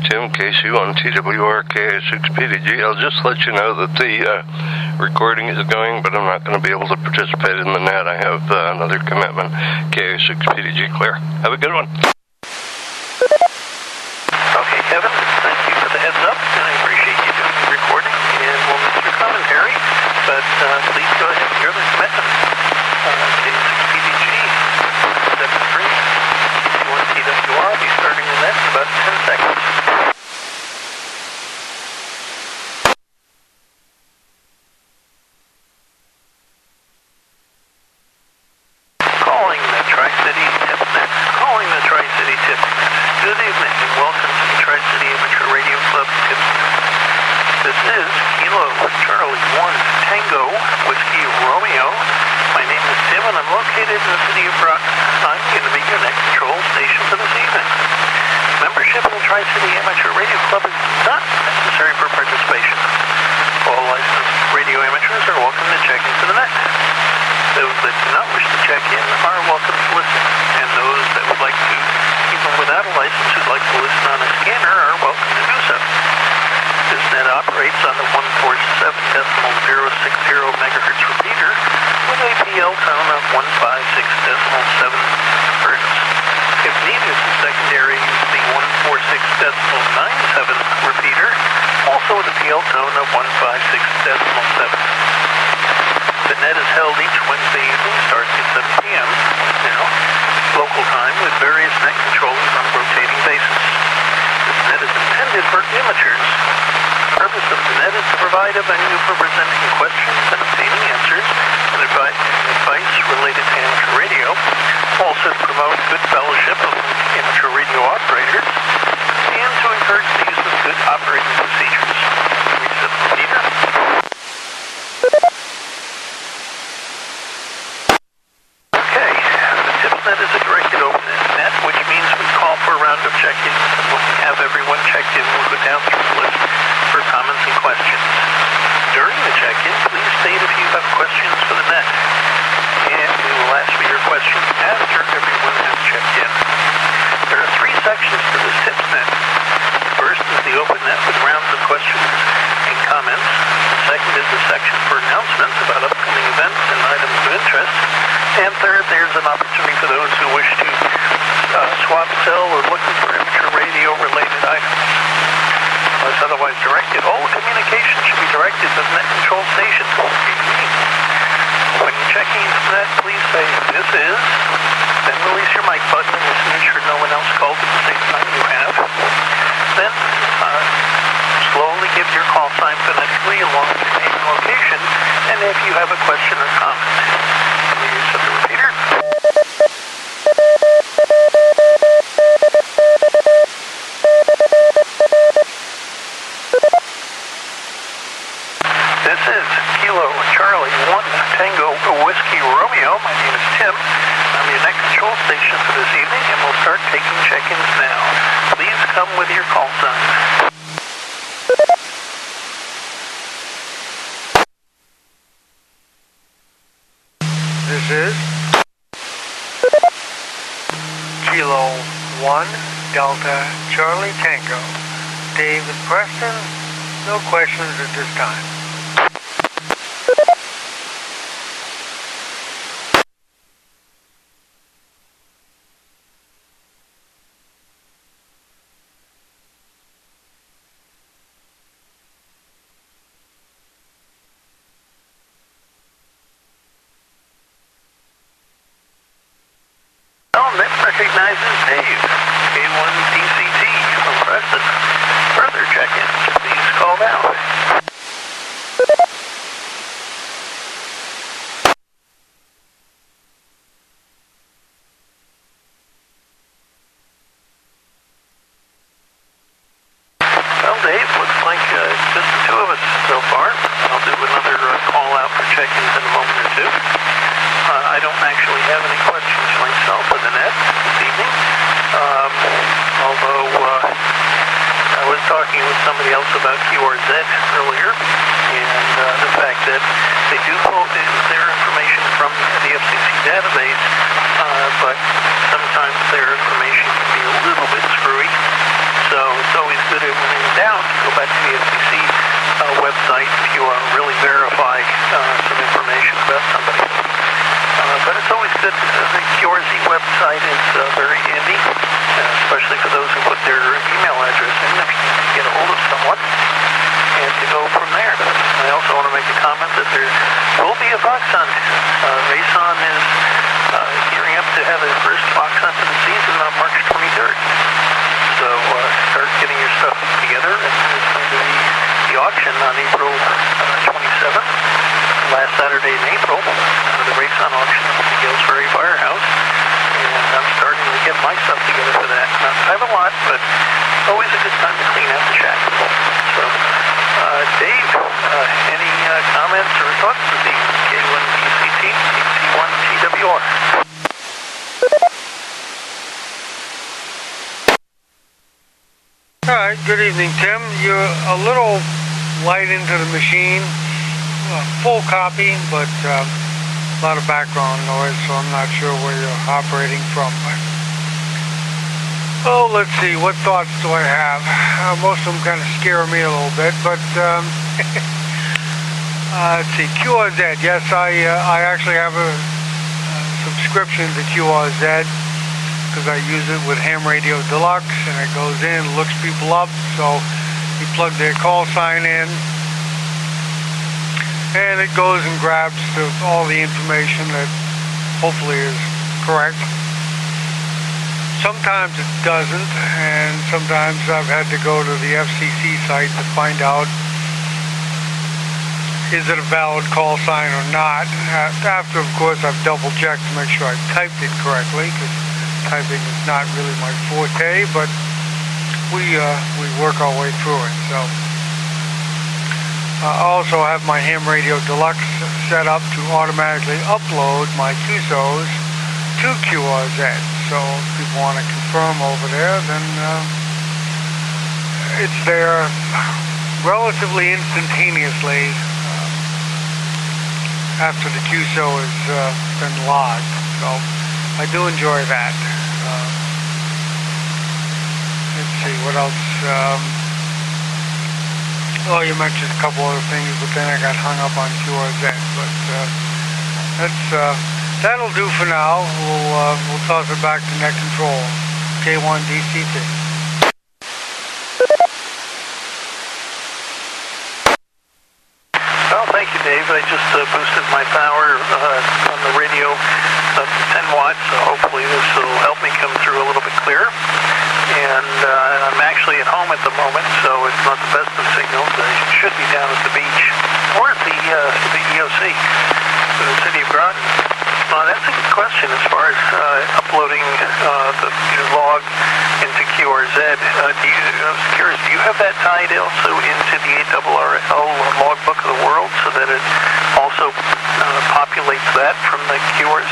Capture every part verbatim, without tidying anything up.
Tim Casey on T W R K A six P D G. I'll just let you know that the uh, recording is going, but I'm not going to be able to participate in the net. I have uh, another commitment. K A six P D G clear. Have a good one. Okay, Kevin, thank you for the heads up. I appreciate you doing the recording, and we'll miss your commentary, but uh, please go ahead and hear the commitment. Uh, K A six P D G, seven three. If you want T W R, I'll be starting the net in about ten seconds. Calling the Tri-City TipNet. Calling the Tri-City TipNet. Good evening and welcome to the Tri-City Amateur Radio Club TipNet. This is Kilo Charlie one Tango Whiskey Romeo. My name is Tim and I'm located in the city of Groton. I'm going to be your net control station for this evening. Membership in the Tri-City Amateur Radio Club is not necessary for participation. All licensed radio amateurs are welcome to check into the net. Those that do not wish to check in are welcome to listen, and those that would like to, even without a license, who'd like to listen on a scanner are welcome to do so. This net operates on the one forty-seven point zero six zero megahertz repeater with a P L tone of one fifty-six point seven hertz. If needed, the secondary use the one forty-six point nine seven repeater, also with a P L tone of one fifty-six point seven. The net is held each Wednesday evening, starting at seven p m now, local time, with various net controllers on a rotating basis. This net is intended for amateurs. The purpose of the net is to provide a venue for presenting questions and obtaining answers and advice, advice related to amateur radio, also to promote good fellowship of amateur radio operators, and to encourage the use of good operating procedures. Reset the repeater. Okay, the TipNet is a directed open net, which means we call for a round of check-ins, and when we have everyone checked in, we'll go down through the list for comments and questions. During the check-in, please state if you have questions for the net, and we will ask for your questions after everyone has checked in. There are three sections to this TipNet. The first is the open net with rounds of questions and comments. The second is the section for announcements about upcoming events and items of interest. And third, there's an opportunity for those who wish to uh, swap, sell, or looking for amateur radio-related items. Unless otherwise directed, all communication should be directed to the net control station. When you're checking into the net, please say, "This is," then release your mic button and listen to ensure no one else called at the same time you have. Then uh, slowly give your call sign phonetically along with your name and location, and if you have a question or comment. Let me reset the repeater. This is Kilo Charlie one Tango Whiskey Romeo. My name is Tim. I'm your net control station for this evening, and we'll start taking check-ins now. Please come with your call sign. This is Kilo one Delta Charlie Tango. David Preston, no questions at this time. Well, net recognizes Dave, K one D C T from Preston. Further check-ins, please call now. Well, Dave, looks like uh, it's just the two of us so far. I'll do another uh, call out for check-ins in a moment or two. Uh, I don't actually have any questions myself for the net this evening, um, although uh, I was talking with somebody else about Q R Z earlier, and uh, the fact that they do pull in their information from the F C C database, uh, but sometimes their information can be a little bit screwy, so it's always good good when in doubt to go back to the F C C uh, website if you want to really verify uh, some information about somebody. Uh, but it's always good. Uh, the Q R Z website is uh, very handy, uh, especially for those who put their email address in if you need to get a hold of someone, and to go from there. I also want to make a comment that there will be a fox hunt. Uh, Rayson is uh, gearing up to have their first fox hunt of the season on March twenty-third. So uh, start getting your stuff together, and there's going to be the auction on April uh, twenty-seventh, last Saturday in April, uh, the Rayson auction at the Gales Ferry Firehouse, and I'm starting to get my stuff together for that. Not I have a lot, but always a good time to clean out the shack. So, uh, Dave, uh, any uh, comments or thoughts for the K one B C T, C one T W R? All right, good evening, Tim. You're a little light into the machine. Uh, full copy, but uh, a lot of background noise, so I'm not sure where you're operating from. But, oh, let's see, what thoughts do I have? Uh, most of them kind of scare me a little bit, but um, uh, let's see, Q R Z. Yes, I uh, I actually have a, a subscription to Q R Z because I use it with Ham Radio Deluxe, and it goes in, looks people up, so you plug their call sign in, and it goes and grabs the, all the information that hopefully is correct. Sometimes it doesn't, and sometimes I've had to go to the F C C site to find out is it a valid call sign or not. After, of course, I've double checked to make sure I typed it correctly, because typing is not really my forte, but we uh, we work our way through it. So uh, I also have my Ham Radio Deluxe set up to automatically upload my Q S Os to Q R Z. So if people want to confirm over there, then uh, it's there relatively instantaneously uh, after the Q S O has uh, been logged. So I do enjoy that. Uh, let's see, what else? Um, oh, you mentioned a couple other things, but then I got hung up on Q R Z. But uh, that's... Uh, That'll do for now. We'll uh, we'll toss it back to net control. K one D C T. Well, thank you, Dave. I just uh, boosted my power uh, on the radio up to ten watts, so hopefully this will help me come through a little bit clearer. And uh, I'm actually at home at the moment, so it's not the best of signals. I should be down at the beach or at the uh, the E O C, the City of Groton. Uh, that's a good question as far as uh, uploading uh, the your log into Q R Z. Uh, do you, I was curious, do you have that tied also into the A R R L logbook of the world so that it also uh, populates that from the Q R Z?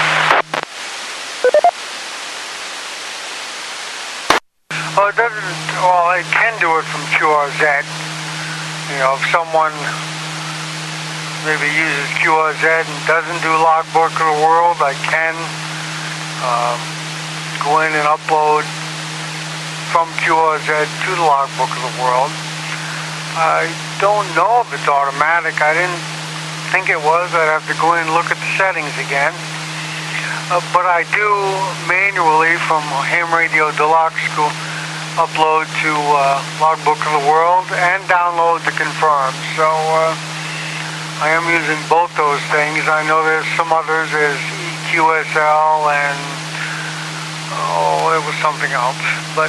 Well, it doesn't, well, it can do it from Q R Z. You know, if someone maybe uses Q R Z and doesn't do logbook of the world, I can um, go in and upload from Q R Z to the logbook of the world. I don't know if it's automatic. I didn't think it was. I'd have to go in and look at the settings again. Uh, but I do manually from Ham Radio Deluxe go upload to uh, logbook of the world and download to confirm. So uh, I am using both those things. I know there's some others. There's E Q S L and, oh, it was something else. But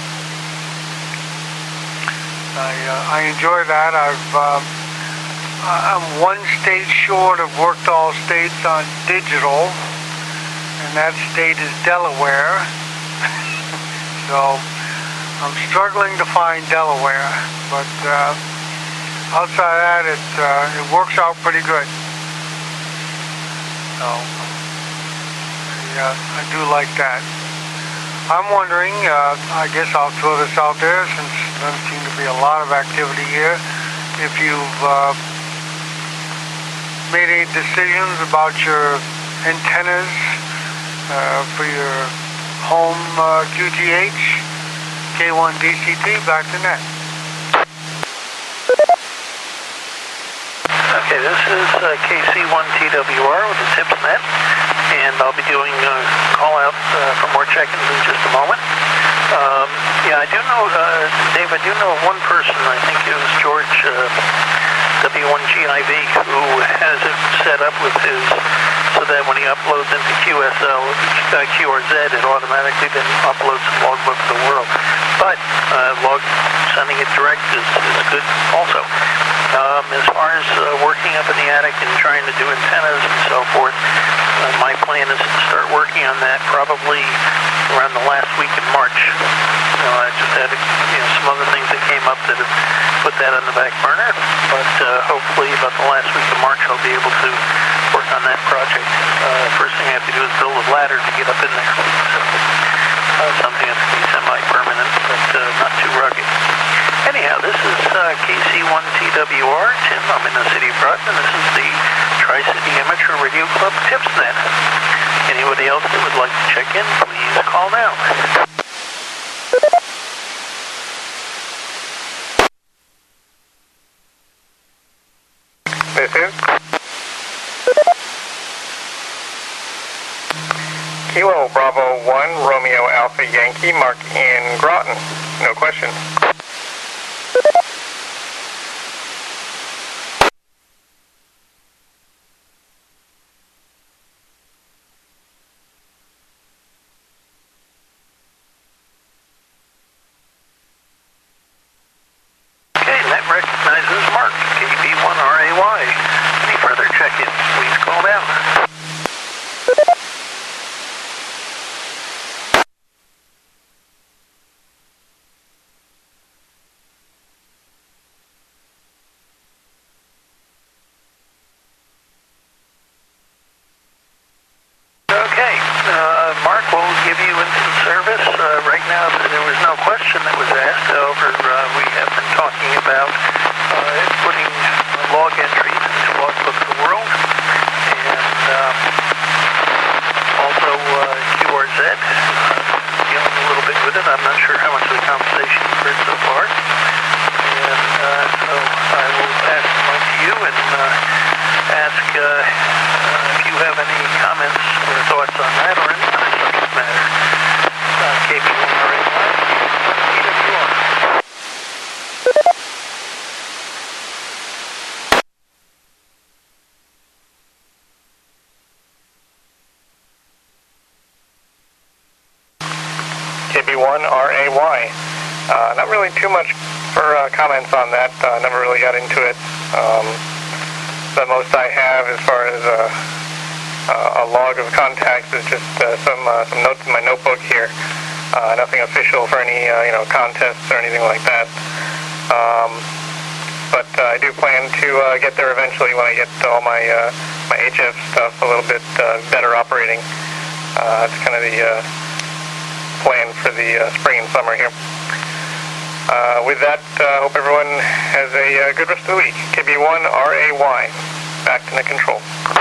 I, uh, I enjoy that. I've, uh, I'm one state short of worked all states on digital, and that state is Delaware. So I'm struggling to find Delaware, but uh, outside that, it uh, it works out pretty good. So yeah, I do like that. I'm wondering, uh, I guess I'll throw this out there since there doesn't seem to be a lot of activity here. If you've uh, made any decisions about your antennas uh, for your home uh, Q T H, K one D C T, back to net. Okay, this is uh, K C one T W R with the tips net, and I'll be doing a call out uh, for more check-ins in just a moment. Um, yeah, I do know, uh, Dave, I do know one person, I think it was George uh, W one G I V, who has it set up with his, so that when he uploads into Q S L, uh, Q R Z, it automatically then uploads the logbook of the world. But uh, log sending it direct is, is good also. Um, as far as uh, working up in the attic and trying to do antennas and so forth, uh, my plan is to start working on that probably around the last week in March. You know, I just had you know, some other things that came up that have put that on the back burner, but uh, hopefully about the last week of March I'll be able to work on that project. Uh, first thing I have to do is build a ladder to get up in there. So, uh, something that's going to be semi-permanent, but uh, not too rugged. Anyhow, this is uh, K C one T W R, Tim. I'm in the city of Groton. This is the Tri-City Amateur Radio Club TipsNet. Anybody else that would like to check in, please call now. This is Kilo Bravo one, Romeo Alpha Yankee, Mark in Groton. No question. Okay, that recognizes Mark, K B one R A Y. Any further check-ins, please call down. Okay, uh, Mark will give you into the service. Uh, right now, there was no question that was asked. However, uh, we have been talking about uh, putting log entries into Logbook of the World, and um, also uh, Q R Z, uh, dealing a little bit with it. I'm not sure how much of the conversation you've heard so far. And uh, so I will pass the mic to you and uh, ask uh, uh, if you have any comments or thoughts on that or any other subject matter. Uh, K B one R A Y, T W R. K B one R A Y. Uh, not really too much for uh, comments on that. Uh, never really got into it. Um, the most I have as far as uh, uh, a log of contacts is just uh, some uh, some notes in my notebook here. Uh, nothing official for any uh, you know contests or anything like that. Um, but uh, I do plan to uh, get there eventually when I get all my uh, my H F stuff a little bit uh, better operating. Uh, it's kind of the uh, plan for the uh, spring and summer here. Uh, with that, I uh, hope everyone has a uh, good rest of the week. K B one R A Y, back to net control.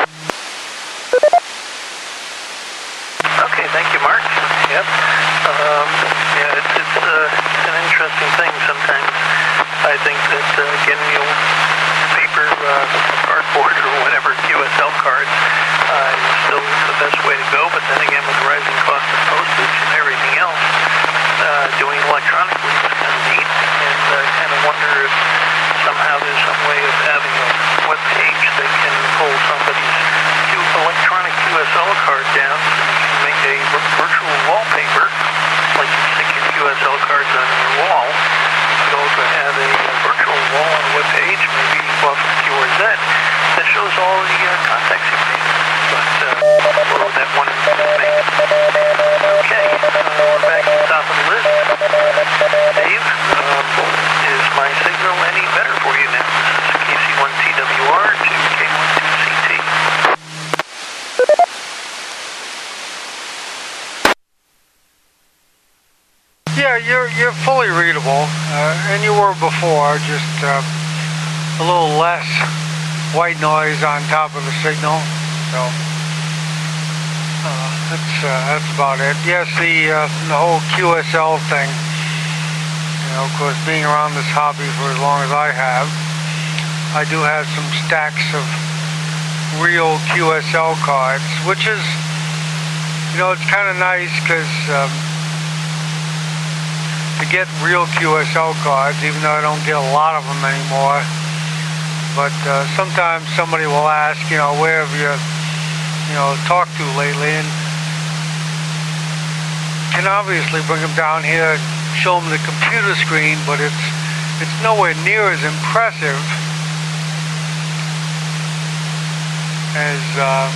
Okay, thank you, Mark. Yep. Um, yeah, it's, it's, uh, it's an interesting thing sometimes. I think that uh, getting the old paper uh, cardboard or whatever Q S L cards uh, is still the best way to go, but then again, with the rising cost of postage and everything else, uh, doing electronically is kind of neat, and I uh, kind of wonder if somehow there's some way of having a web page that can pull somebody's Q electronic Q S L card down, so you can make a virtual wallpaper, like you stick your Q S L cards on your wall. You could also have a virtual wall on a web page, maybe off of Q R Z, that shows all the uh, contacts you've made. But uh, we'll that one in make. Okay, uh, we're back at the top of the list. Dave, um, is my signal any better for you now? This is K C one T W R to K one two C T. Yeah, you're you're fully readable, uh, and you were before, just uh, a little less white noise on top of the signal. So uh, that's uh, that's about it. Yes, the uh, the whole Q S L thing. know, of course, being around this hobby for as long as I have, I do have some stacks of real Q S L cards, which is, you know, it's kind of nice because um, to get real Q S L cards, even though I don't get a lot of them anymore, but uh, sometimes somebody will ask, you know, where have you, you know, talked to lately, and can obviously bring them down here, show them the computer screen, but it's it's nowhere near as impressive as uh,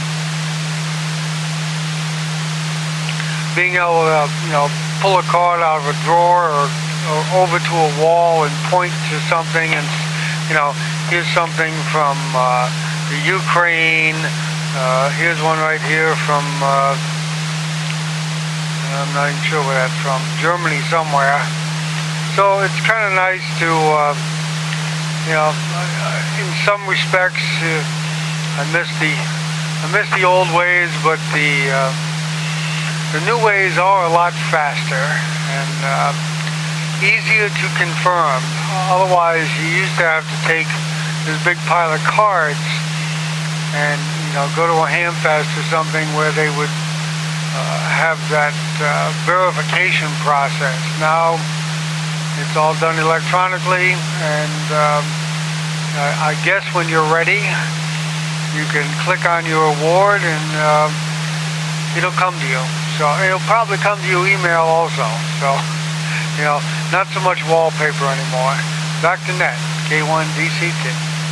being able to, you know, pull a card out of a drawer or, or over to a wall and point to something and, you know, here's something from uh, the Ukraine, uh, here's one right here from, uh, I'm not even sure where that's from, Germany somewhere. So it's kind of nice to, uh, you know, in some respects, uh, I miss the, I miss the old ways, but the, uh, the new ways are a lot faster and uh, easier to confirm. Otherwise, you used to have to take this big pile of cards and, you know, go to a Hamfest or something where they would uh, have that uh, verification process. Now, it's all done electronically, and um, I, I guess when you're ready, you can click on your award and uh, it'll come to you. So it'll probably come to your email also. So, you know, not so much wallpaper anymore. Back to net, K one D C T.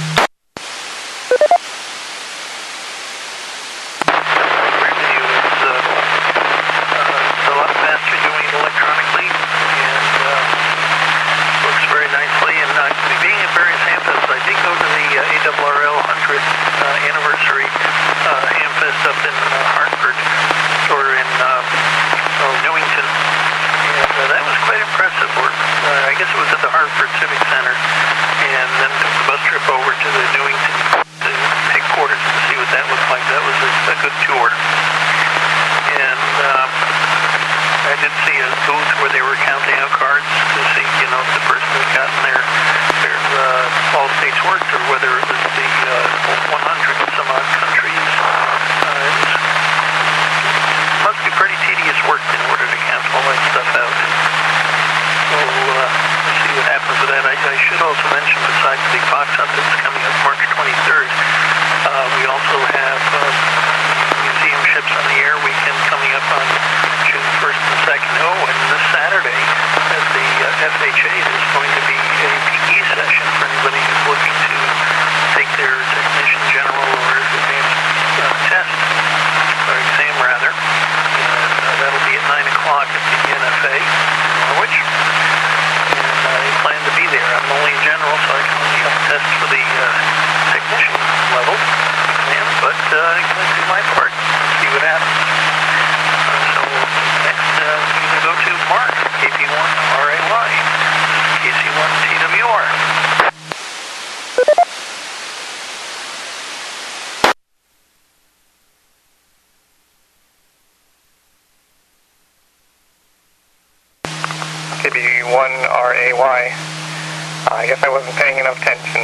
K B one R A Y. Uh, I guess I wasn't paying enough attention.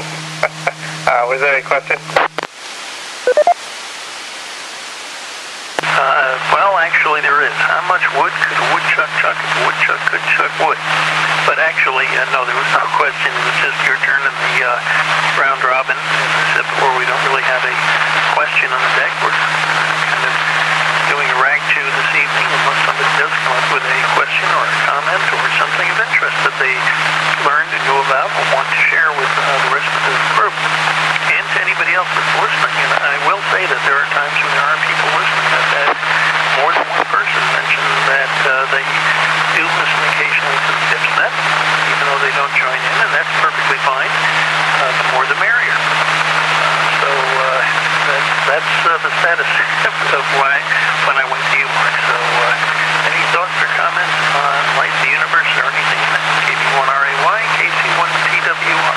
uh, was there a question? Uh, well, actually there is. How much wood could a woodchuck chuck if a woodchuck could chuck wood? But actually, uh, no, there was no question. It was just your turn in the uh, round robin. As I said before, we don't really have a question on the deck. We're kind of doing a rag chew this evening unless somebody does come up with a question or a comment or something of interest that they learned and knew about or want to share with uh, the rest of the group. And to anybody else that's listening. And I will say that there are times when there are people listening. I've had more than one person mention that uh, they do listen occasionally to the TipsNet, even though they don't join in, and that's perfectly fine. Uh, the more the merrier. Uh, so uh, that, that's uh, the status of why when I went to you, Mark. So uh, any thoughts or comments on life, the universe, or anything in that? K B one R A Y, K C one T W R.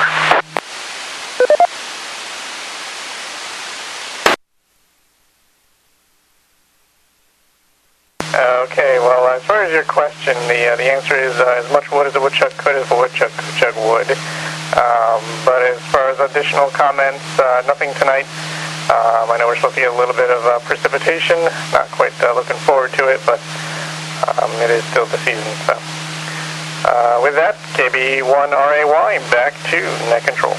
Okay, well, as far as your question, the uh, the answer is uh, as much wood as a woodchuck could as a woodchuck chuck would. Um, but as far as additional comments, uh, nothing tonight. Um, I know we're supposed to get a little bit of uh, precipitation. Not quite uh, looking forward to it, but um, it is still the season. So, uh, with that, K B one R A Y back to net control.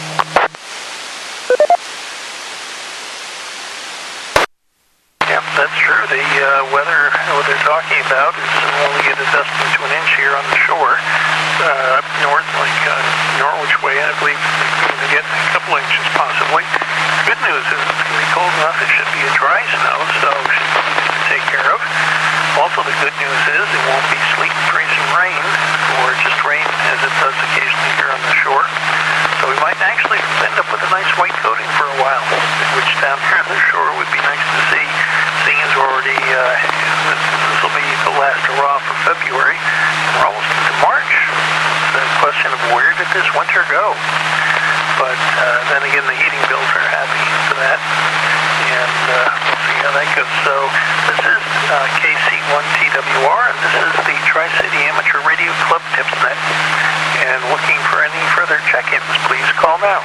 Yep, that's true. The uh, weather, what they're talking about is only get a dusting to an inch here on the shore, uh, up north, like uh, Norwich way, and I believe we're going to get a couple inches possibly. Good news is it's going to be cold enough. It should be a dry snow, so it should be easy to take care of. Also, the good news is it won't be sleet and freezing rain, or just rain as it does occasionally here on the shore. So we might actually end up with a nice white coating for a while, which down here on the shore would be nice to see. Seeing as we're already, uh, this will be the last hurrah for February, and we're almost into March. It's a question of where did this winter go? But uh, then again, the heating bills are happy for that, and uh, we'll see how that goes. So this is uh, K C one T W R, and this is the Tri-City Amateur Radio Club TipsNet. And looking for any further check-ins, please call now.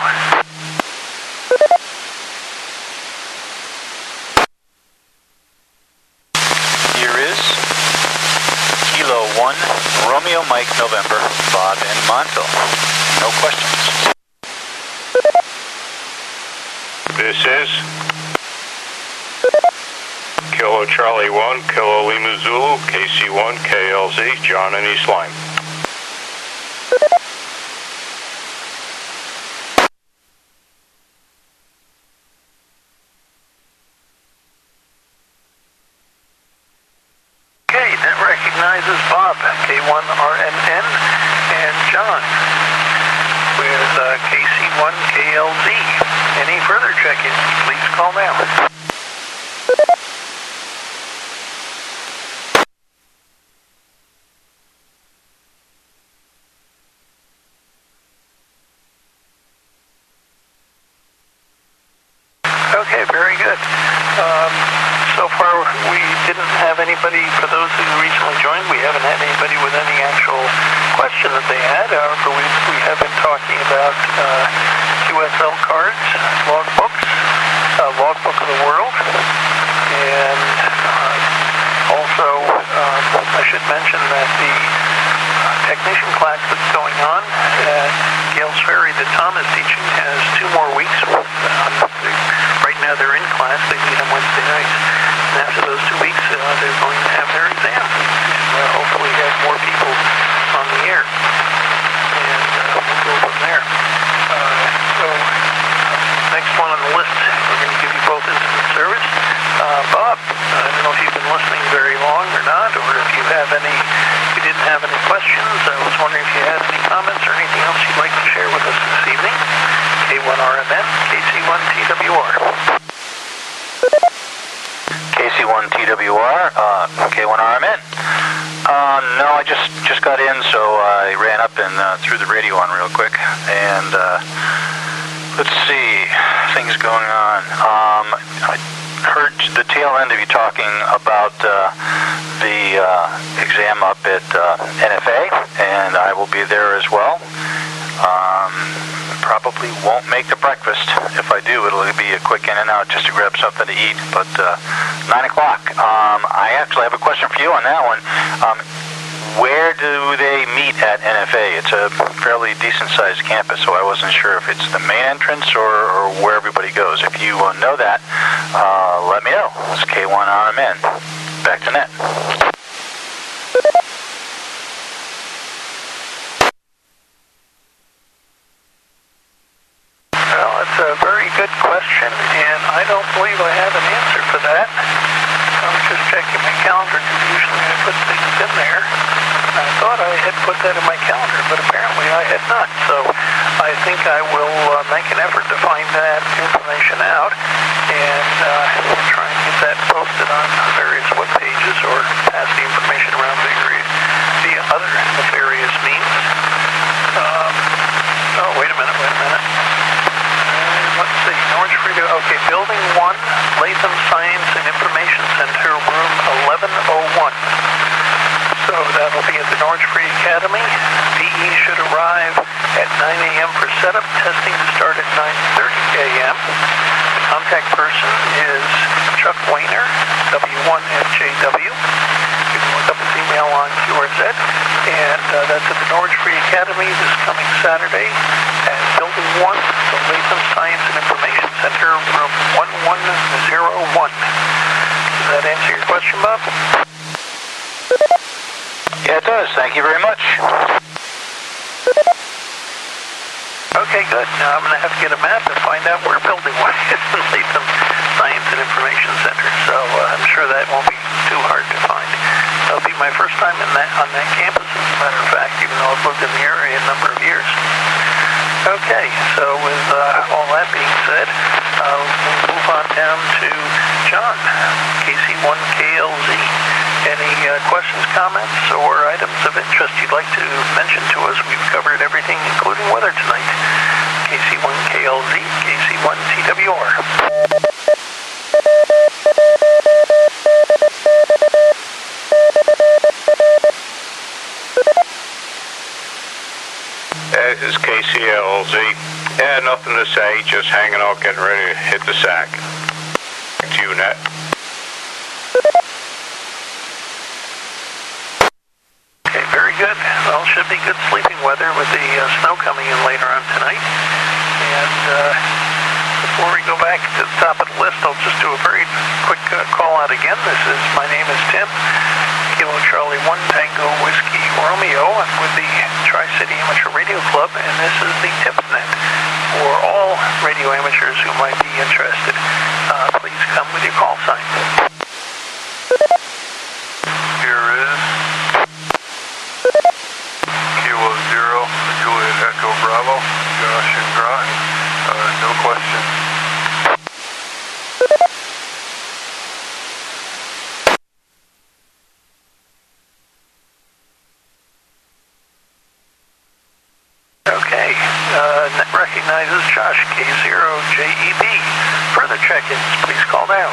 Here is Kilo one, Romeo Mike November, Bob in Montville. No questions. This is Kilo Charlie one, Kilo Lima Zulu, K C one, K L Z, John in East Lyme. Okay, that recognizes Bob, K one R N N, and John with uh, K C one K L Z. Any further check-ins, please call now. Okay, very good. Um, so far, we didn't have anybody, for those who recently joined, we haven't had anybody with any actual question that they had. However, we, we have been talking about uh, Q S L cards, logbooks, uh, logbook of the world, and uh, also um, I should mention that the technician class that's going on at Gales Ferry that Tom is teaching has two more weeks. Um, right now they're in class. They meet on Wednesday nights. And after those two weeks, uh, they're going to have their exam. And uh, hopefully have more people on the air. And uh, we'll go from there. Uh, so, next one on the list, we're going to give you both incident service. Uh, Bob, I don't know if you've been listening very long or not, or if you have any, if you didn't have any questions. I was wondering if you had any comments or anything else you'd like to share with us this evening. K one R M N, K C one T W R. K C one T W R, uh, K one R M N. Uh, no, I just, just got in, so I ran up and uh, threw the radio on real quick. And uh, let's see, things going on. Um, I heard the tail end of you talking about uh, the uh, exam up at uh, N F A, and I will be there as well. Um, probably won't make the breakfast. If I do, it'll be a quick in and out just to grab something to eat. But uh, nine o'clock. Um, I actually have a question for you on that one. Um, where do they meet at N F A? It's a fairly decent-sized campus, so I wasn't sure if it's the main entrance or, or where everybody goes. If you uh, know that, uh, let me know. It's K one R M N. Back to net. Well, it's a very good question, and I don't believe I have an answer for that. I was just checking my calendar, because usually I put things in there. I thought I had put that in my calendar, but apparently I had not. So I think I will uh, make an effort to find that information out, and uh, we'll try and get that posted on various web pages or pass the information around via, via other nefarious means. Um, oh, wait a minute, wait a minute. Uh, let's see, Norwich Radio, okay, Building one, Latham Science and Information Center, room eleven oh one. will be at the Norwich Free Academy. V E should arrive at nine a.m. for setup. Testing to start at nine thirty a.m. The contact person is Chuck Wayner, W one F J W. You can look up his email on Q R Z. And uh, that's at the Norwich Free Academy this coming Saturday at Building one, the Latham Science and Information Center, room one one zero one. Does that answer your question, Bob? Yeah, it does. Thank you very much. Okay, good. Now I'm going to have to get a map and find out where Building one is in Latham Science and Information Center. So uh, I'm sure that won't be too hard to find. It'll be my first time in that, on that campus, as a matter of fact, even though I've lived in the area a number of years. Okay, so with uh, all that being said, uh, we'll move on down to John, K C one K L Z. Any uh, questions, comments, or items of interest you'd like to mention to us? We've covered everything, including weather tonight. K C one K L Z, K C one T W R. This is K C L Z. Yeah, nothing to say, just hanging out, getting ready to hit the sack. Back to you, Nat. Okay, very good. Well, should be good sleeping weather with the uh, snow coming in later on tonight. And uh, before we go back to the top of the list, I'll just do a very quick uh, call out again. This is, my name is Tim, Kilo Charlie one Tango Whiskey Romeo. I'm with the Tri-City Amateur Radio Club, and this is the TipsNet for all radio amateurs who might be interested. Uh, please come with your call sign. Here is Kilo Zero, Juliet Echo Bravo, Josh and Groton. Uh, no questions. Okay, uh, net recognizes Josh, K zero J E B. Further check-ins, please call now.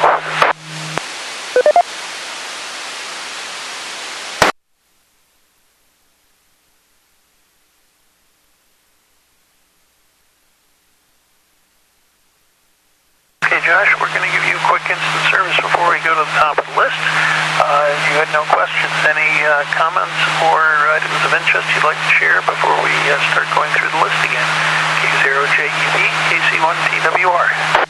Okay, Josh, we're going to give you a quick instant service before we go to the top of the list. Uh, you had no questions. Any uh, comments or items of interest you'd like to share before we uh, start going through the list again? K zero J E B, K C one T W R.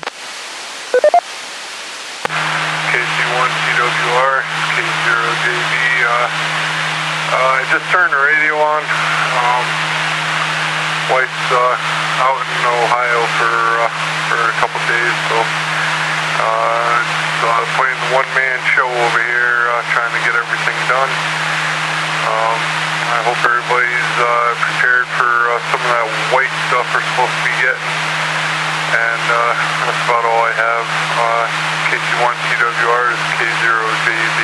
K C one T W R, K zero J B. Uh, uh, I just turned the radio on. Um, wife's uh, out in Ohio for uh, for a couple days, so uh, so I'm playing the one-man show over here, uh, trying to get everything done. Um, I hope everybody's uh, prepared for uh, some of that white stuff we're supposed to be getting. And uh, that's about all I have. Uh, K C one T W R is K zero J B.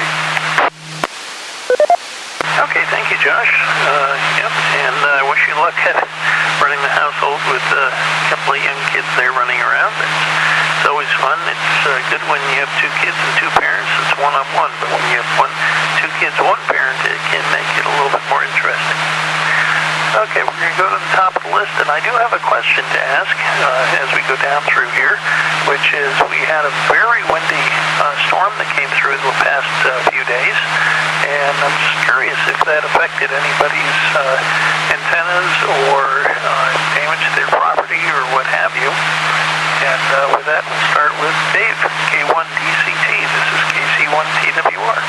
Okay, thank you, Josh. Uh, yep, and I uh, wish you luck at running the household with uh, a couple of young kids there running around. It's, it's always fun. It's uh, good when you have two kids and two parents. It's one-on-one. But when you have one, two kids, one parent, it can make it a little bit more interesting. Okay, we're going to go to the top of the list, and I do have a question to ask uh, as we go down through here, which is we had a very windy uh, storm that came through the past uh, few days, and I'm just curious if that affected anybody's uh, antennas or uh, damaged their property or what have you. And uh, with that, we'll start with Dave, K one D C T. This is K C one T W R.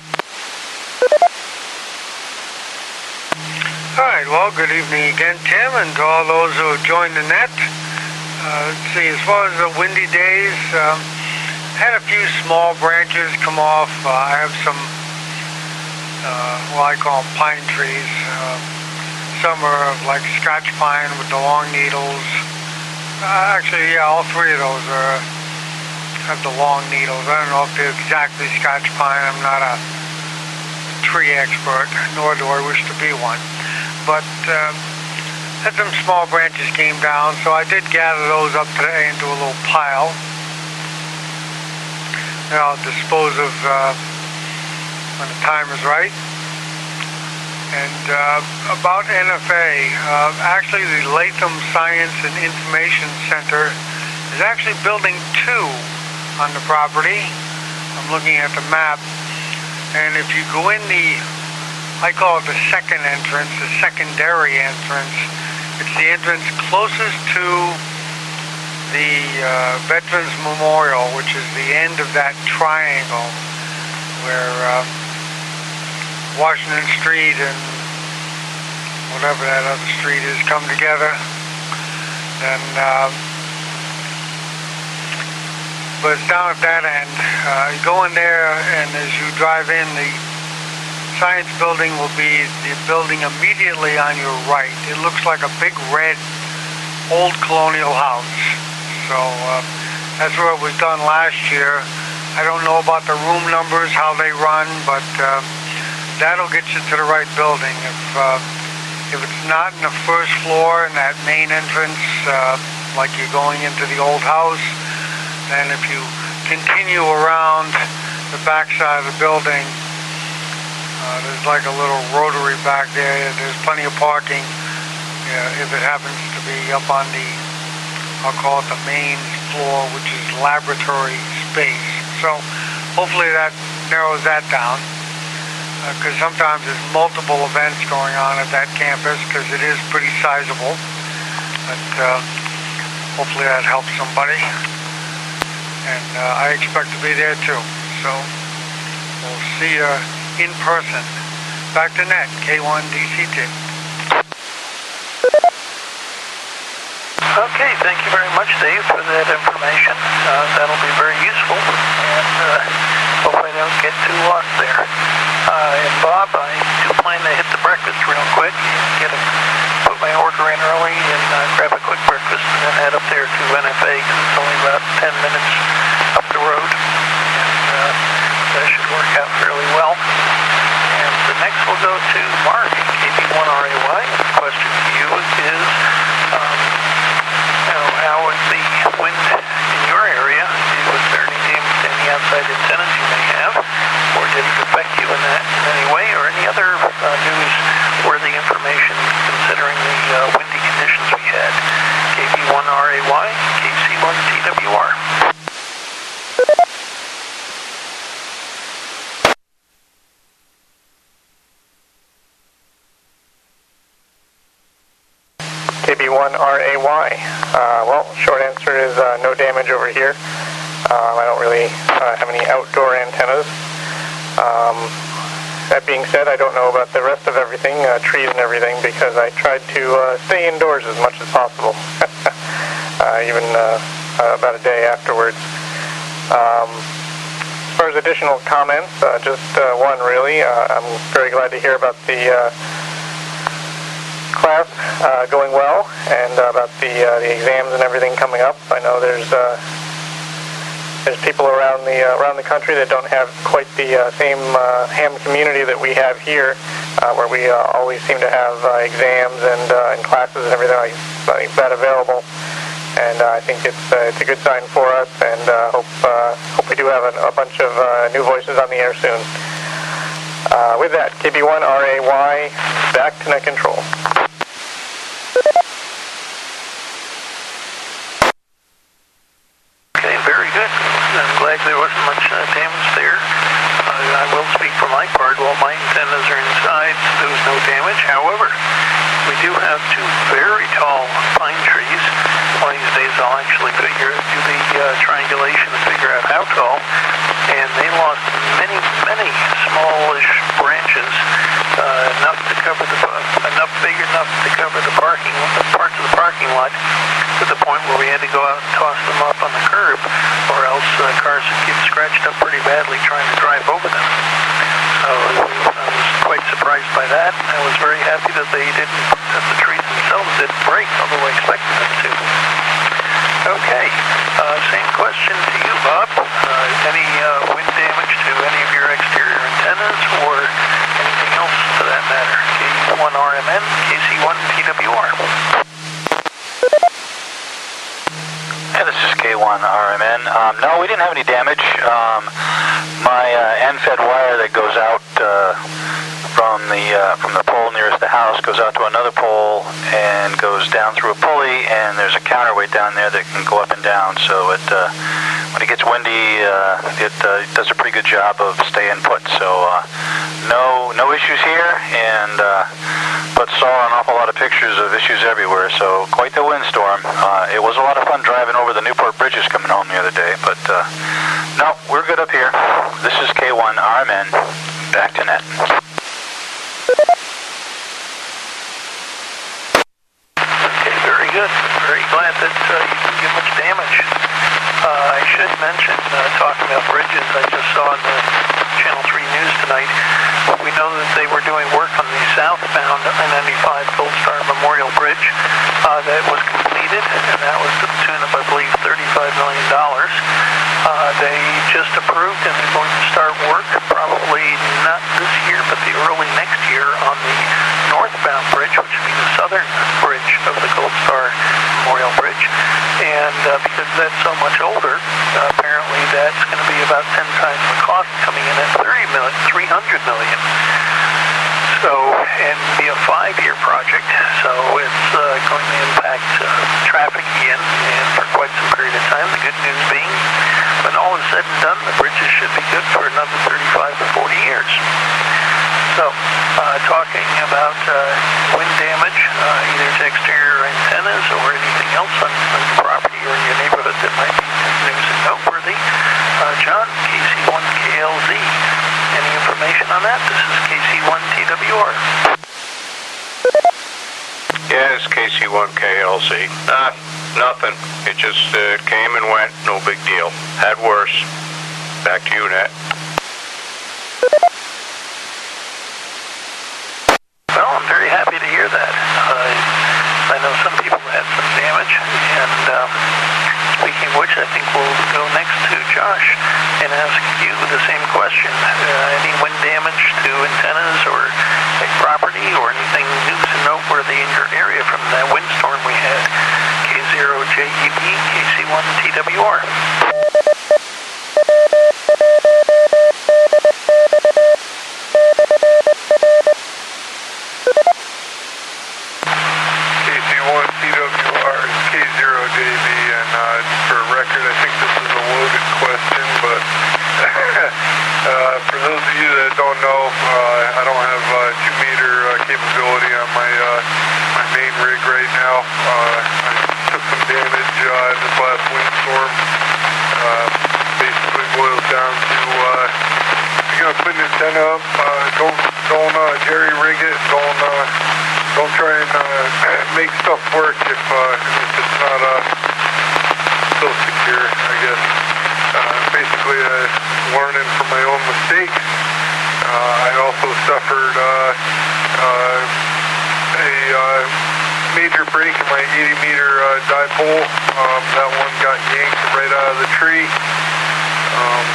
All right, well, good evening again, Tim, and to all those who have joined the net. Uh, let's see, as far as the windy days, um, had a few small branches come off. Uh, I have some, uh, what I call pine trees. Uh, some are like Scotch pine with the long needles. Uh, actually, yeah, all three of those are, have the long needles. I don't know if they're exactly Scotch pine. I'm not a tree expert, nor do I wish to be one. But uh, had some small branches came down, so I did gather those up today into a little pile. And I'll dispose of uh, when the time is right. And uh, about N F A, uh, actually the Latham Science and Information Center is actually building two on the property. I'm looking at the map, and if you go in the, I call it the second entrance, the secondary entrance, it's the entrance closest to the uh, Veterans Memorial, which is the end of that triangle where uh, Washington Street and whatever that other street is come together. Then uh, but it's down at that end. Uh, you go in there, and as you drive in, the science building will be the building immediately on your right. It looks like a big red old colonial house. So uh, that's what it was done last year. I don't know about the room numbers, how they run, but uh, that'll get you to the right building. If uh, if it's not in the first floor in that main entrance, uh, like you're going into the old house, and if you continue around the back side of the building, uh, there's like a little rotary back there. There's plenty of parking uh, if it happens to be up on the, I'll call it the main floor, which is laboratory space. So hopefully that narrows that down, because uh, sometimes there's multiple events going on at that campus, because it is pretty sizable. But uh, hopefully that helps somebody. And uh, I expect to be there too. So we'll see you in person. Back to net, K one D C T. Okay, thank you very much, Dave, for that information. Uh, that'll be very useful, and uh, hope I don't get too lost there. Uh, and Bob, I do plan to hit the breakfast real quick, get a, put my order in early, and uh, grab a quick breakfast, and then head up there to N F A, because it's only about ten minutes up the road, and uh, that should work out fairly well. And the next we'll go to Mark, K B one R A Y. The question to you is, um, you know, how was the wind in your area? Was there any damage to any outside antennas you may have, or did it affect you in that in any way, or any other uh, news-worthy information considering the uh, windy conditions we had? K B one R A Y, K C one T W R. K B one R A Y. Uh, well, short answer is uh, no damage over here. Um, I don't really uh, have any outdoor antennas. Um, that being said, I don't know about the rest of everything, uh, trees and everything, because I tried to uh, stay indoors as much as possible, uh, even uh, uh, about a day afterwards. Um, as far as additional comments, uh, just uh, one really. Uh, I'm very glad to hear about the uh, class uh, going well, and uh, about the uh, the exams and everything coming up. I know there's uh, there's people around the uh, around the country that don't have quite the uh, same uh, ham community that we have here, uh, where we uh, always seem to have uh, exams and uh, and classes and everything like, like that available. And uh, I think it's uh, it's a good sign for us, and uh, hope uh, hope we do have a, a bunch of uh, new voices on the air soon. Uh, with that, K B one R A Y, back to net control. Okay, very good. I'm glad there wasn't much uh, damage there. Uh, I will speak for my part. While my antennas are inside, there was no damage. However, we do have two very tall pine trees. One of these days I'll actually figure, do the uh, triangulation and figure out how tall. And they lost many, many smallish branches, uh, enough to cover the, uh, enough big enough to cover the parking, parts of the parking lot, to the point where we had to go out and toss them up on the curb, or else uh, cars would get scratched up pretty badly trying to drive over them. So I was quite surprised by that. I was very happy that they didn't, that the trees themselves didn't break, although I expected them to. Okay, uh, same question to you, Bob. Uh, any uh, wind damage to any of your exterior antennas, or anything else for that matter? K one R M N, K C one T W R. Hey, this is K one R M N. Um, no, we didn't have any damage. Um, my uh, N F E D wire that goes out uh, from the uh, from the pole house goes out to another pole and goes down through a pulley, and there's a counterweight down there that can go up and down. So it, uh, when it gets windy, uh, it uh, does a pretty good job of staying put. So uh, no no issues here, and uh, but saw an awful lot of pictures of issues everywhere. So quite the windstorm. Uh, it was a lot of fun driving over the Newport bridges coming home the other day, but uh, no, we're good up here. This is K one R M N. Back to net. Okay, very good. Very glad that uh, you didn't get much damage. Uh, I should mention, uh, talking about bridges, I just saw on the Channel three News tonight, we know that they were doing work on the southbound I ninety-five Gold Star Memorial Bridge. Uh, that was completed, and that was to the tune of, I believe, thirty-five million dollars. Uh, they just approved, and they're going to start work probably not this year, but the early next year on the northbound bridge, which would be the southern bridge of the Gold Star Memorial Bridge. And uh, because that's so much older, uh, apparently that's going to be about ten times the cost, coming in at thirty million, three hundred million. So, and be a five-year project, so it's uh, going to impact uh, traffic again, and for quite some period of time. The good news being, when all is said and done, the bridges should be good for another thirty-five to forty years. So, uh, talking about uh, wind damage, uh, either to exterior antennas or anything else on, on your property or in your neighborhood that might be news and noteworthy, uh, John, K C one K L Z. Any information on that? This is K C one T W R. Yes, K C one K L Z. Uh, nothing. It just uh, came and went. No big deal. Had worse. Back to you, Nat. Well, I'm very happy to hear that. Uh, I know some people had some damage, and um, speaking of which, I think we'll go next to Josh and ask you the same question. Uh, any wind damage to antennas or a property or anything news and noteworthy in your area from that windstorm we had? K zero J E B, K C one T W R. K C one T W R, K zero J B, and uh, for record, I think this is a loaded question, but uh, for those of you that don't know, uh, I don't have uh, two meter uh, capability on my uh, my main rig right now. Uh, I took some damage uh, in this last windstorm. Uh, basically boils down to uh, if you're gonna put an antenna up, uh, don't don't uh, jerry rig it. Don't uh, don't try and uh, make stuff work if uh, if it's not uh, so secure, I guess. Uh, basically, uh, learning from my own mistakes. Uh, I also suffered uh, uh, a uh, major break in my eighty meter uh, dipole. Um, that one got yanked right out of the tree. Um,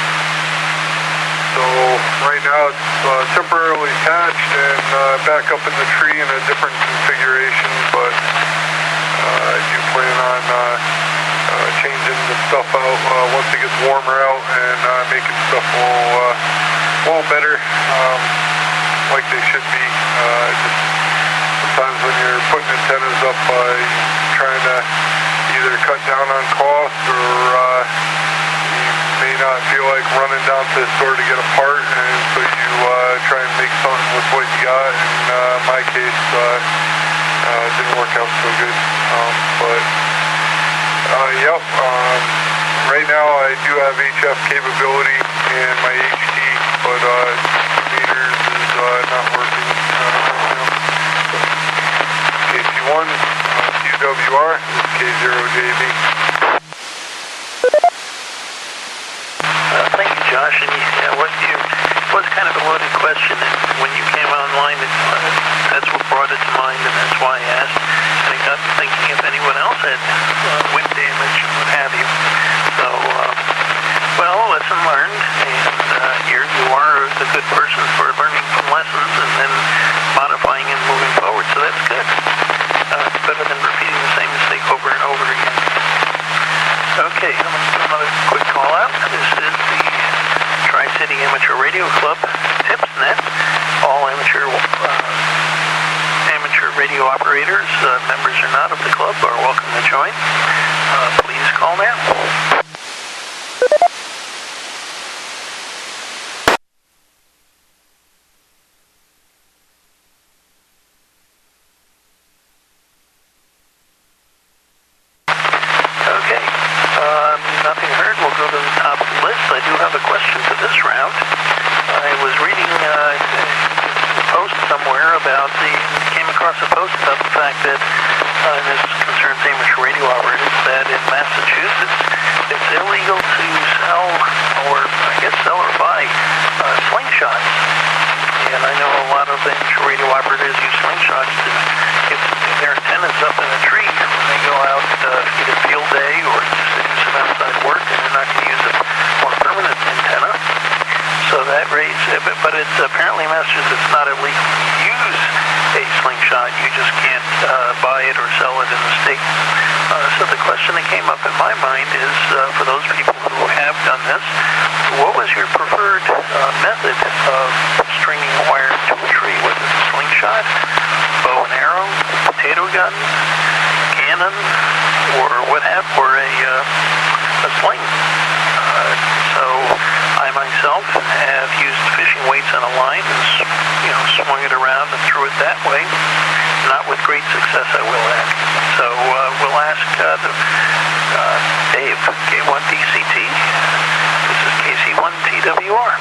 so right now it's uh, temporarily attached and uh, back up in the tree in a different configuration, but uh, I do plan on uh, uh, changing the stuff out uh, once it gets warmer out and uh, making stuff a little, uh, a little better, um, like they should be. Uh, just sometimes when you're putting antennas up, uh, you're trying to either cut down on cost or uh, you may not feel like running down to the store to get a part, and so you uh, try and make something with what you got. In uh, my case, uh, uh, it didn't work out so good. Um, but, uh, yep, um, right now I do have H F capability in my H T, but uh, meters is uh, not working. Uh, K C one, T W R, K zero J B. Uh, thank you, Josh. And yeah, what you it was kind of a loaded question. And when you came online, it, uh, that's what brought it to mind, and that's why I asked. And I got to thinking if anyone else had uh, wind damage and what have you. So, uh, well, lesson learned. And uh, here you are, the good person for learning from lessons and then modifying and moving forward. So that's good. Uh, it's better than repeating the same mistake over and over again. Okay, I'm going to do another quick call out. This is the Tri-City Amateur Radio Club TipsNet, all amateur uh, radio operators, uh, members or not of the club, are welcome to join. Uh, please call now. Okay, um, nothing heard. We'll go to the top of the list. I do have a question for this round. I was reading uh, a post somewhere about the, came across a post about the fact that, uh, and this concerns amateur radio operators, that in Massachusetts it's illegal to sell, or I guess sell or buy, uh, slingshots. And I know a lot of amateur radio operators use slingshots to get their antennas up in a tree when they go out uh, either field day or just to do some outside work, and they're not going to use a more permanent antenna. So that raises, but it's apparently in Massachusetts not illegal to use a slingshot. You just can't uh, buy it or sell it in the state. Uh, so the question that came up in my mind is, uh, for those people who have done this, what was your preferred uh, method of stringing wire to a tree? Was it a slingshot, bow and arrow, potato gun, cannon, or what have, or a, uh, a sling? Uh, so I myself have used fishing weights on a line and, you know, swung it around and threw it that way. Not with great success, I will add. So uh, we'll ask uh, the, uh, Dave, K one D C T. This is K C one T W R.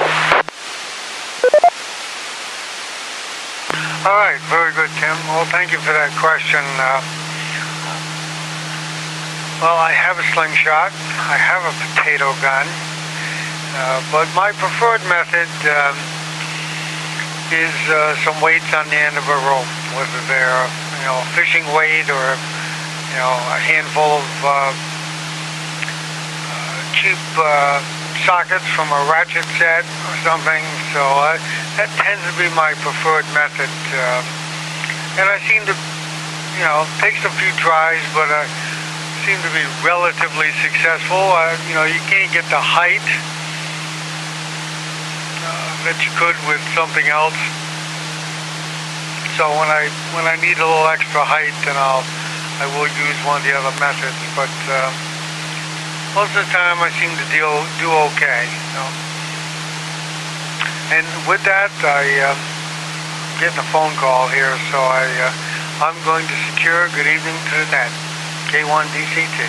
All right, very good, Tim. Well, thank you for that question. Uh, well, I have a slingshot. I have a potato gun. Uh, but my preferred method um, is uh, some weights on the end of a rope, whether they're, you know, a fishing weight or, you know, a handful of uh, uh, cheap uh, sockets from a ratchet set or something. So uh, that tends to be my preferred method. Uh, and I seem to, you know, takes a few tries, but I seem to be relatively successful. Uh, you know, you can't get the height that you could with something else. So when I when I need a little extra height, then I'll I will use one of the other methods. But uh, most of the time, I seem to deal do okay. You know? And with that, I um, getting a phone call here, so I uh, I'm going to secure good evening to the net. K one D C T.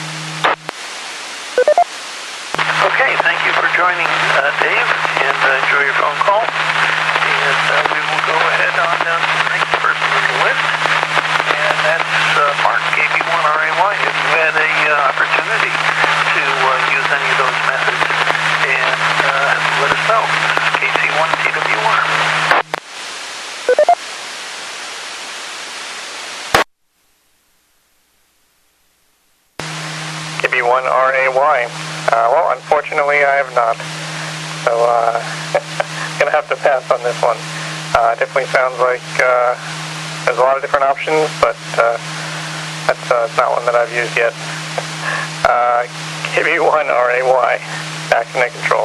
Okay, thank you for joining, uh, Dave, and uh, enjoy your phone call. And uh, we will go ahead on down to the next person on the list, and that's uh, Mark, K B one R A Y. If you had a uh, opportunity to uh, use any of those methods, and uh, let us know. This is K C one T W R. K B one R A Y. Uh, well, unfortunately, I have not. So, uh, gonna have to pass on this one. Uh, definitely sounds like uh, there's a lot of different options, but uh, that's uh, not one that I've used yet. Uh, K B one R A Y, back to net control.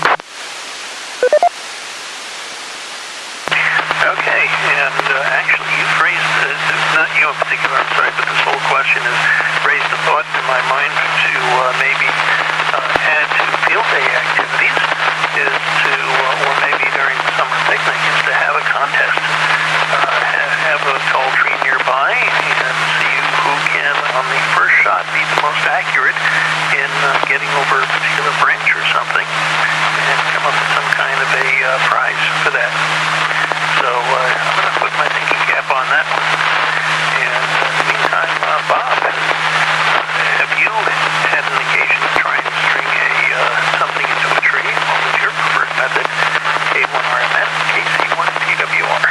Okay, and uh, actually, you phrased, uh, not you in particular, I'm sorry, but this whole question has raised a thought in my mind to uh, maybe uh, add to field day activities, is to, uh, or maybe during the summer picnic, is to have a contest. Uh, have a tall tree nearby and see who can, on the first shot, be the most accurate in uh, getting over a particular branch or something, and come up with some kind of a uh, prize for that. So uh, I'm going to put my thinking cap on that one. And uh, in the meantime, uh, Bob, have you had an occasion to try and string a uh, something into a tree? What was your preferred method? K one R M N, K C one T W R.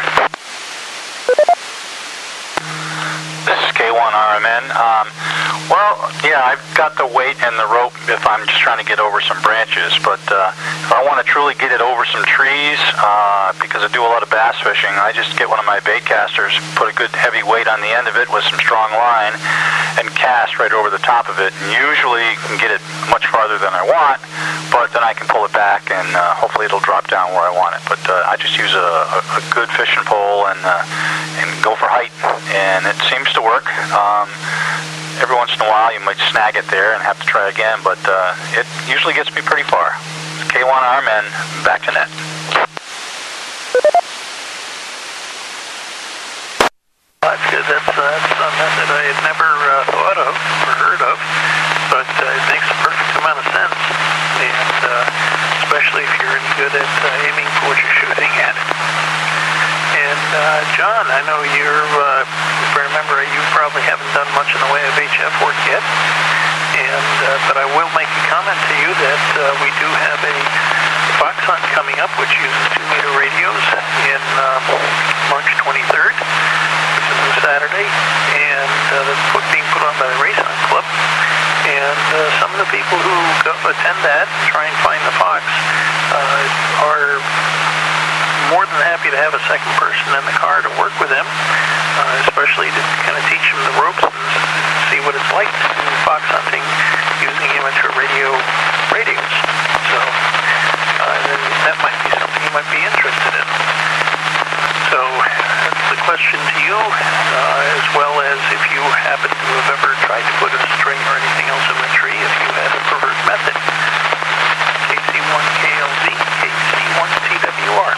This is K one R M N. Um, well, yeah, I've got the weight and the rope if I'm just trying to get over some branches, but uh, if I want to truly get it over some trees, uh, because I do a lot of bass fishing, I just get one of my bait casters, put a good heavy weight on the end of it with some strong line, and cast right over the top of it. And usually you can get it much farther than I want, but then I can pull it back and uh, hopefully it'll drop down where I want it. But uh, I just use a, a, a good fishing pole and uh, and go for height and it seems to work. Um, every once in a while you might snag it there and have to try again, but uh, it usually gets me pretty far. K one R M N, back to net. That's good. That's, uh, that's a method I had never uh, thought of or heard of, but uh, it makes a perfect amount of sense, and uh, especially if you're any good at uh, aiming for what you're shooting at. And uh, John, I know you're, uh, if I remember, you probably haven't done much in the way of H F work yet, and uh, but I will make a comment to you that uh, we do have a fox hunt coming up which uses two meter radios in uh, March twenty-third. Saturday, and uh, that's put, being put on by the Race Hunt Club, and uh, some of the people who go, attend that and try and find the fox uh, are more than happy to have a second person in the car to work with them, uh, especially to kind of teach them the ropes and see what it's like to do fox hunting using amateur radio radios. So uh, then that might be something you might be interested in. So that's the question to you, uh, as well as if you happen to have ever tried to put a string or anything else in the tree, if you had a preferred method. K C one K L Z, K C one T W R.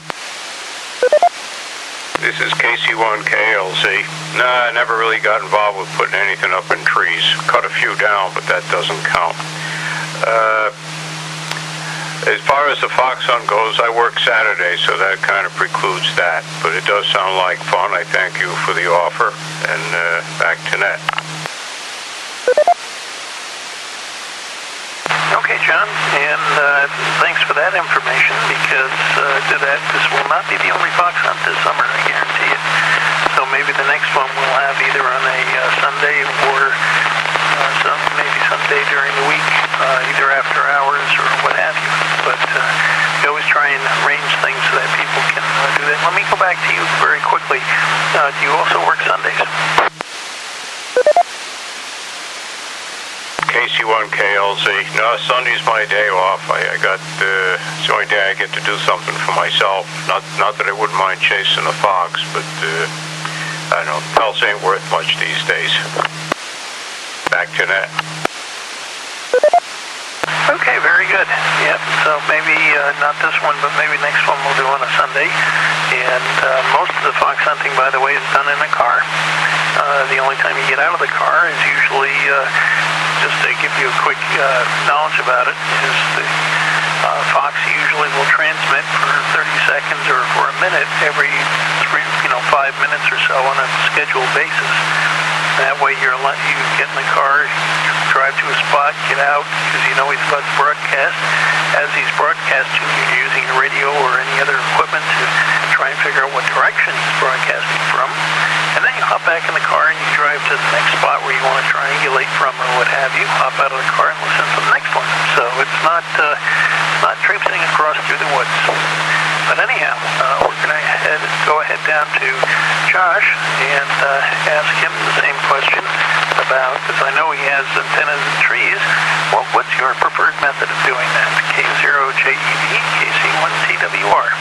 This is K C one K L Z. Nah, I never really got involved with putting anything up in trees. Cut a few down, but that doesn't count. Uh... As far as the fox hunt goes, I work Saturday, so that kind of precludes that. But it does sound like fun. I thank you for the offer, and uh, back to net. Okay, John, and uh, thanks for that information, because uh, to that, this will not be the only fox hunt this summer, I guarantee it. So maybe the next one we'll have either on a uh, Sunday or uh, some, maybe someday during the week, uh, either after hours or what have you. But uh, we always try and arrange things so that people can uh, do that. Let me go back to you very quickly. Uh, do you also work Sundays? K C one K L Z. No, Sunday's my day off. I, I got, uh, it's the only day I get to do something for myself. Not not that I wouldn't mind chasing a fox, but uh, I don't know, pelts ain't worth much these days. Back to net. Okay, very good. Yep, so maybe uh, not this one, but maybe next one we'll do on a Sunday. And uh, most of the fox hunting, by the way, is done in a car. Uh, the only time you get out of the car is usually, uh, just to give you a quick uh, knowledge about it, is the uh, fox usually will transmit for thirty seconds or for a minute every three, you know, five minutes or so on a scheduled basis. That way you're let you get in the car, drive to a spot, get out, because you know he's about to broadcast. As he's broadcasting, you're using a radio or any other equipment to try and figure out what direction he's broadcasting from. And then you hop back in the car and you drive to the next spot where you want to triangulate from or what have you. Hop out of the car and listen to the next one. So it's not uh, not traipsing across through the woods. But anyhow, uh, we're going to head, go ahead down to Josh and uh, ask him the same question about, because I know he has antennas in trees. Well, what's your preferred method of doing that? K zero J E V, K C one T W R.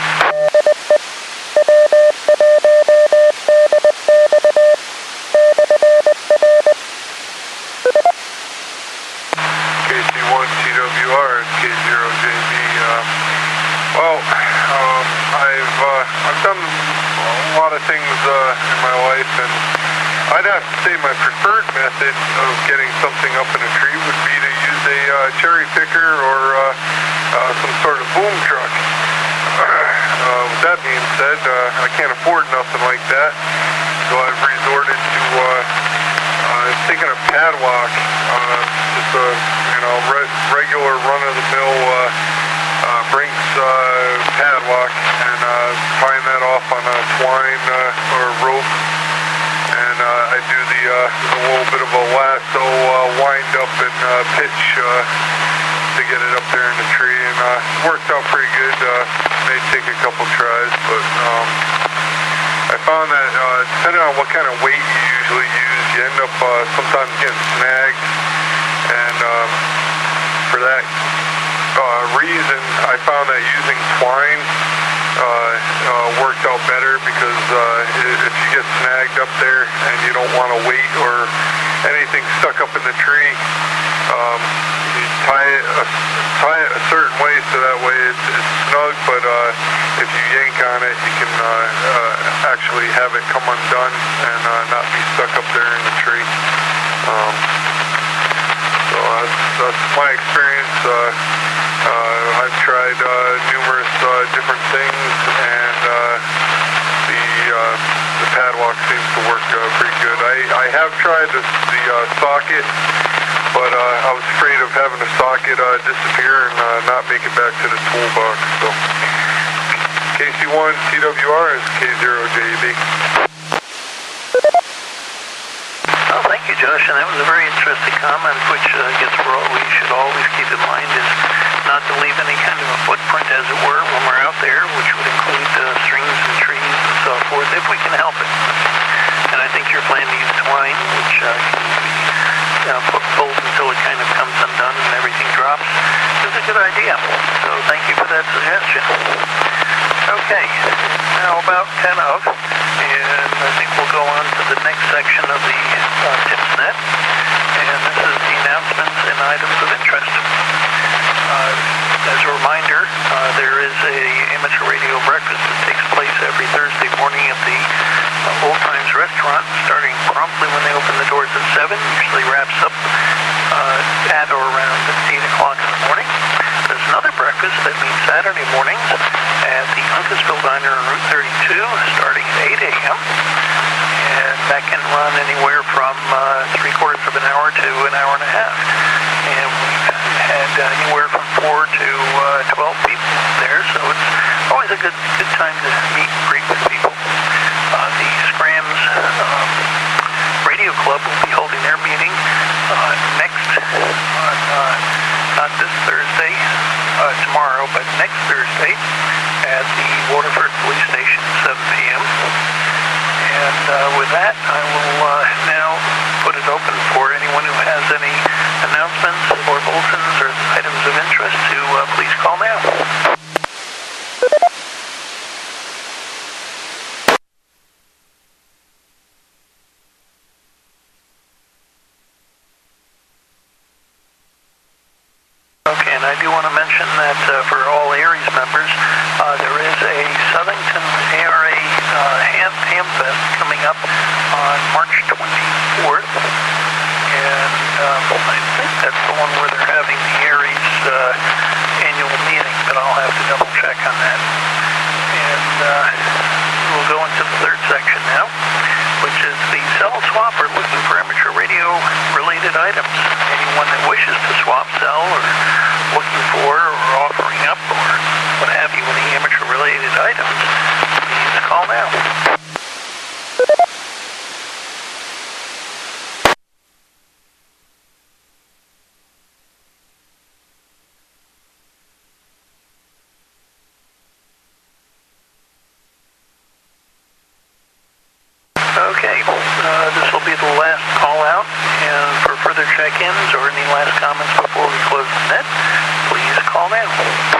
K C one T W R, K zero J B. Uh, well, um, I've uh, I've done a lot of things uh, in my life, and I'd have to say my preferred method of getting something up in a tree would be to use a uh, cherry picker or uh, uh, some sort of boom truck. Uh, with that being said, uh, I can't afford nothing like that, so I've resorted to uh, uh, taking a padlock, uh, just a you know re- regular run-of-the-mill uh, uh, Brinks uh, padlock, and uh, tying that off on a twine uh, or a rope. And uh, I do the uh, a little bit of a lasso uh, wind up and uh, pitch uh, to get it up there in the tree, and uh, it worked out pretty good. Uh, may take a couple tries, but um, I found that uh, depending on what kind of weight you usually use, you end up uh, sometimes getting snagged, and um, for that uh, reason, I found that using twine Uh, uh, worked out better because uh, it, if you get snagged up there and you don't want to wait or anything stuck up in the tree, um, you tie it, a, tie it a certain way so that way it's, it's snug, but uh, if you yank on it, you can uh, uh, actually have it come undone and uh, not be stuck up there in the tree. Um, so that's, that's my experience. Uh, uh, I've tried uh, numerous uh, different things, and uh, the uh, the padlock seems to work uh, pretty good. I, I have tried the, the uh, socket, but uh, I was afraid of having the socket uh, disappear and uh, not make it back to the toolbox. So K C one T W R is K zero J E B. Well, thank you, Josh, and that was a very interesting comment, which uh, I guess we're all, we should always keep in mind is not to leave any kind of a footprint, as it were, when we're out there, which would include uh, strings and trees and so forth, if we can help it. And I think your plan to use twine, which uh, can be uh, pulled until it kind of comes undone and everything drops, is a good idea. So thank you for that suggestion. Okay, now about ten of, and I think we'll go on to the next section of the uh, tips net, and this is the announcements and items of interest. Uh, as a reminder, uh, there is a amateur radio breakfast that takes place every Thursday morning at the uh, Old Times Restaurant, starting promptly when they open the doors at seven, usually wraps up uh, at or around eight o'clock in the morning. There's another breakfast that meets Saturday mornings at the Uncasville Diner on Route thirty-two, starting at eight a.m., and that can run anywhere from uh, three quarters of an hour to an hour and a half. And we've had uh, anywhere from four to uh, twelve people there, so it's always a good good time to meet and greet with people. Uh, the Scrams um, Radio Club will be holding their meeting uh, next on uh, not this Thursday, uh, tomorrow, but next Thursday at the Waterford Police Station at seven p.m. And uh, with that, I will uh, now put it open for anyone who has any announcements or bulletins or items of interest to uh, please call now. Okay, and I do want to mention that uh, for all Aries members, uh, there is a Southington A R A uh, Ham, Ham Fest coming up on March twenty-fourth, and um, I think that's the one where they're having the Aries uh, annual meeting, but I'll have to double check on that. And uh, we'll go into the third section now, which is the sell swap or looking for amateur radio related items. Anyone that wishes to swap, sell, or looking for or offering up or what have you any amateur related items, please call now. Okay, uh, this will be the last call out, and for further check-ins or any last comments before we close the net, please call now.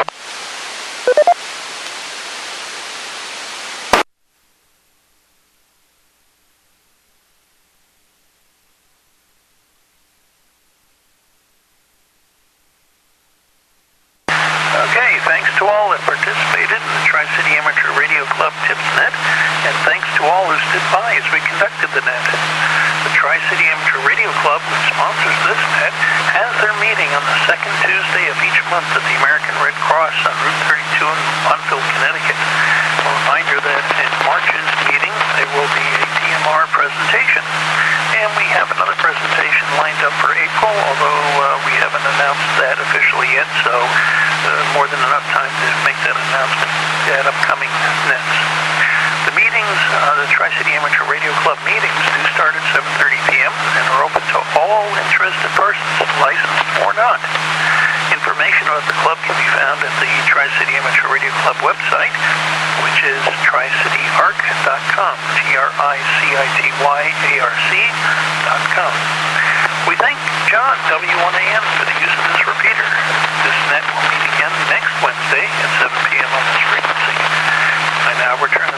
Okay, thanks to all that participated in the Tri-City Amateur Radio Club Tips Net, and thanks to all who stood by as we conducted the net. The Tri-City Amateur Radio Club, which sponsors this net, has their meeting on the second Tuesday of each month at the American Red Cross on Route thirty-two in Montville, Connecticut. A reminder that in March's meeting, there will be a D M R presentation. And we have another presentation lined up for April, although uh, we haven't announced that officially yet, so uh, more than enough time to make that announcement at upcoming nets. The meetings, uh, the Tri-City Amateur Radio Club meetings, do start at seven thirty p.m. and are open to all interested persons, licensed or not. Information about the club can be found at the Tri-City Amateur Radio Club website, which is tri city arc dot com, T R I C I T Y A R C dot com. We thank John, W one A M, for the use of this repeater. This net will meet again next Wednesday at seven p.m. on this frequency. I now return